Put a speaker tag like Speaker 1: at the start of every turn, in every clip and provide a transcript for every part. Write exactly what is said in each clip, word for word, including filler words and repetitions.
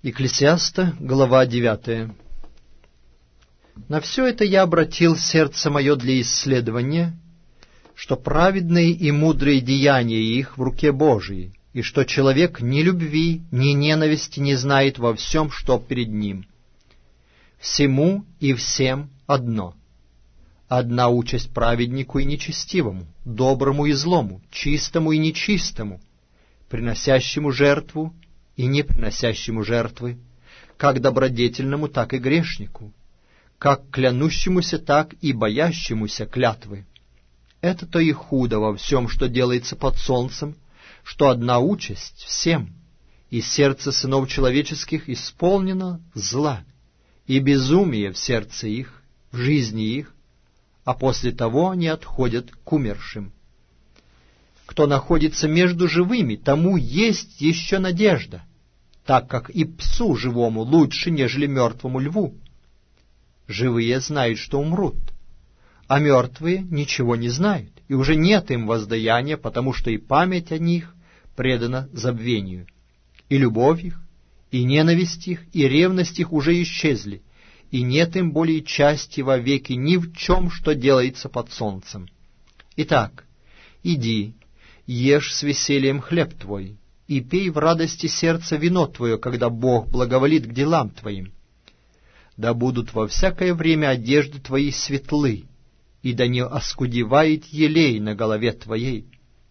Speaker 1: Екклесиаста, глава девятая. На все это я обратил сердце мое для исследования, что праведные и мудрые деяния их в руке Божией, и что человек ни любви, ни ненависти не знает во всем, что перед ним. Всему и всем одно. Одна участь праведнику и нечестивому, доброму и злому, чистому и нечистому, приносящему жертву и не приносящему жертвы, как добродетельному, так и грешнику, как клянущемуся, так и боящемуся клятвы. Это-то и худо во всем, что делается под солнцем, что одна участь всем, и сердце сынов человеческих исполнено зла, и безумие в сердце их, в жизни их, а после того они отходят к умершим. Кто находится между живыми, тому есть еще надежда, так как и псу живому лучше, нежели мертвому льву. Живые знают, что умрут, а мертвые ничего не знают, и уже нет им воздаяния, потому что и память о них предана забвению, и любовь их, и ненависть их, и ревность их уже исчезли, и нет им более части вовеки ни в чем, что делается под солнцем. Итак, иди, ешь с весельем хлеб твой, и пей в радости сердца вино твое, когда Бог благоволит к делам твоим. Да будут во всякое время одежды твои светлы, и да не оскудевает елей на голове твоей.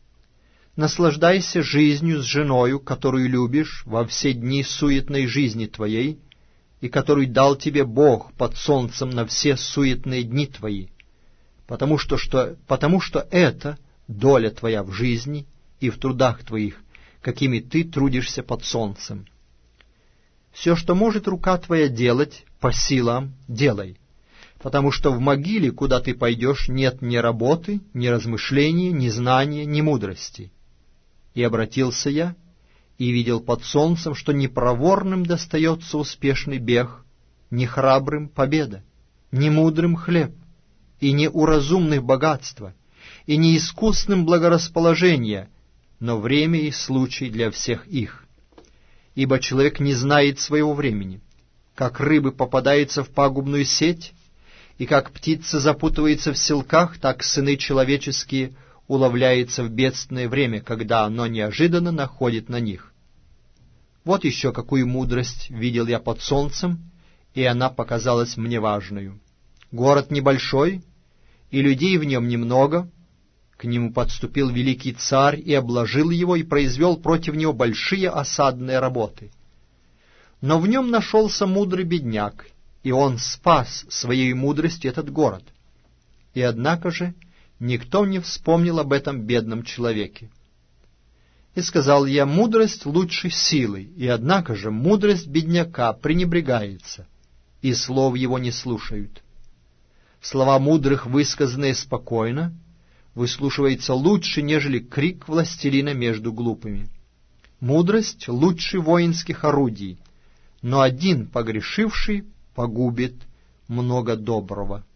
Speaker 1: Наслаждайся жизнью с женою, которую любишь, во все дни суетной жизни твоей, и которую дал тебе Бог под солнцем на все суетные дни твои, потому что, что, потому что это доля твоя в жизни и в трудах твоих, какими ты трудишься под солнцем. Все, что может рука твоя делать, по силам делай, потому что в могиле, куда ты пойдешь, нет ни работы, ни размышления, ни знания, ни мудрости. И обратился я, и видел под солнцем, что ни проворным достается успешный бег, ни храбрым победа, ни мудрым хлеб, и ни у разумных богатства, и ни искусным благорасположение, но время и случай для всех их. Ибо человек не знает своего времени, как рыбы попадается в пагубную сеть, и как птица запутывается в селках, так сыны человеческие уловляются в бедственное время, когда оно неожиданно находит на них. Вот еще какую мудрость видел я под солнцем, и она показалась мне важною. Город небольшой, и людей в нем немного. К нему подступил великий царь и обложил его, и произвел против него большие осадные работы. Но в нем нашелся мудрый бедняк, и он спас своей мудростью этот город. И однако же никто не вспомнил об этом бедном человеке. И сказал я: мудрость лучше силы, и однако же мудрость бедняка пренебрегается, и слов его не слушают. Слова мудрых, высказанные спокойно, выслушивается лучше, нежели крик властелина между глупыми. Мудрость лучше воинских орудий, но один погрешивший погубит много доброго.